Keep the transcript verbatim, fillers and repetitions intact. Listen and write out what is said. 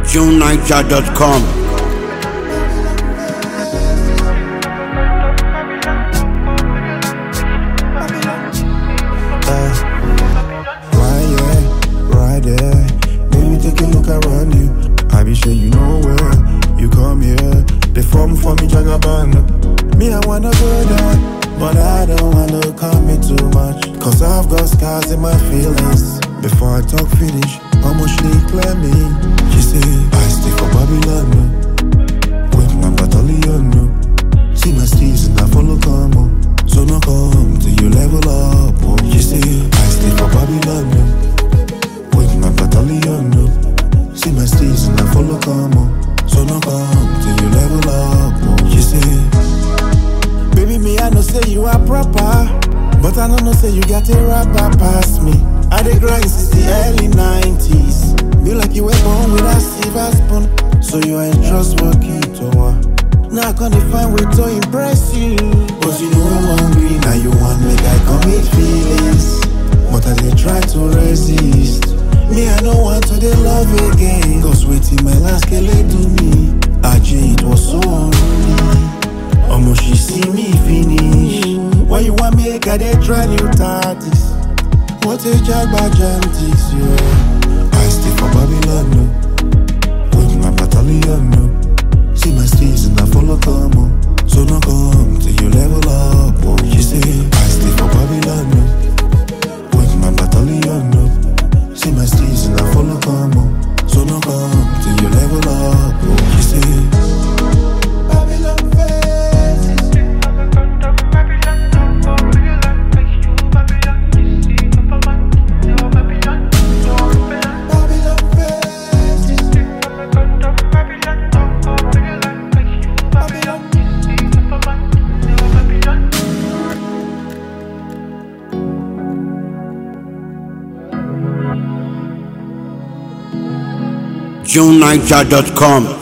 june niger dot com. Around you, I be sure you know where you come here. They form for me, Jagaban. Me, I wanna go down, but I don't wanna commit too much. Cause I've got scars in my feelings. Before I talk finish, how much they clear me? She say, I stay for Babylon, no. With my battalion, no. See my steeds and I follow come on. So no come till you level up, oh. She say, I stay for Babylon, no. With my battalion, no. See my steeds and I follow come on. So no come till you level up, oh. She say, baby, me I know say you are proper, but I don't know say you got a rapper past me. I dey grind since the early nineties. Be like you were born with a silver spoon, so you ain't trustworthy to her. Now I can't find way to impress you, but you know I'm hungry. Now you want me I commit feelings, but I dey try to resist. Me, I don't want to dey love again, cause waiting my last kele to me. Aje, it was so unruly. Almost she see me finish. Why you want me, I dey try new tactics. What a job by Jantis, yeah. I stay for Babylon, no. With my battalion, no. See my steeds and I follow come on. So no come till you level up, oh. She say, I stay for Babylon, no. With my battalion, no. See my steeds and I follow come on. So no come till you level up, oh. She say, Babylon faces. june niger dot com.